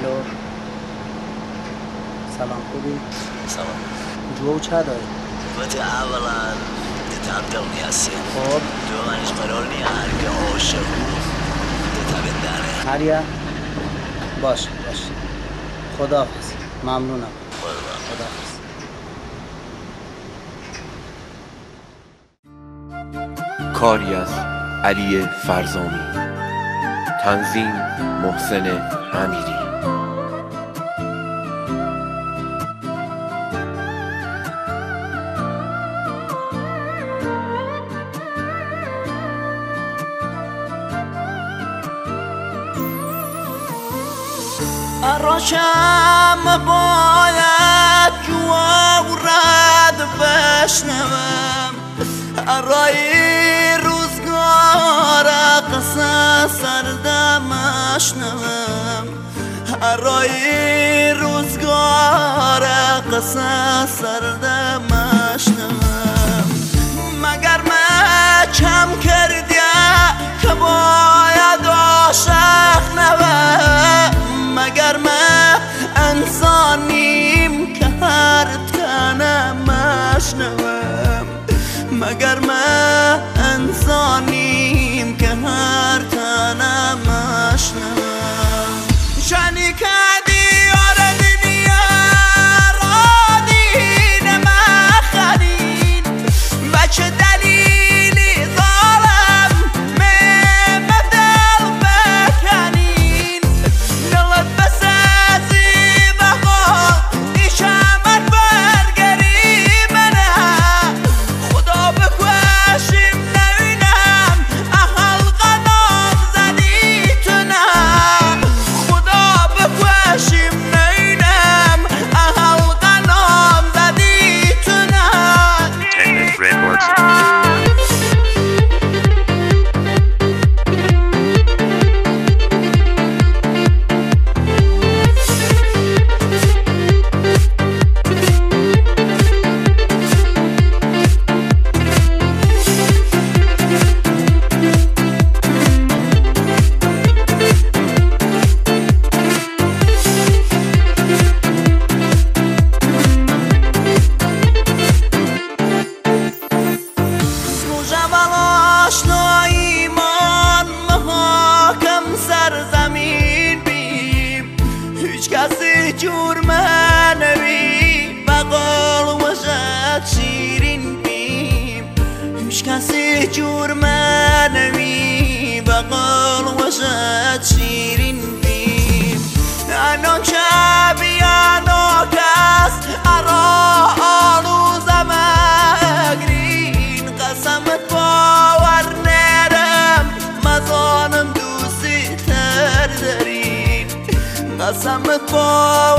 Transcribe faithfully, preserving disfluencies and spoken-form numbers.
الو سلام خوبی؟ سلام جو چه داری؟ البته اولا تتبدلني هسه خب دومنش قرار نی هرگه عاشق بود تتبدلنه هریا؟ باش باش خداحافظ ممنونم قربان خداحافظ. کاری از علی فرزامی، تنظیم محسن امیری. راشم باید جوا و رد بشنوم ارای روزگار قصه سردم اشنوم ارای روزگار قصه سردم اشنوم مگر من کم کردی که باید عاشق نوم مگر من انسانیم که هر تنم اشنوم مگر من انسانیم که هر تنم اشنوم شنی کردی آره دنیا را دین مخرین بچه دلیلی ظالم من بدل بکنین دلت بسازی بخوا ایشمت برگری منه خدا بکوشیم نوینم احل قدام زدی تو نه خدا بکوشیم نوینم احل قدام زدی تو نه مجول آشناییمان محاکم سرزمین بیم هیچ کسی جور منوی بقال وشد شیرین بیم هیچ کسی جور منوی بقال وشد شیرین بیم انان که بیانو کس ارا آلو زمگرین قسمت باور نرم مزانم دوستی تر دارین قسمت باور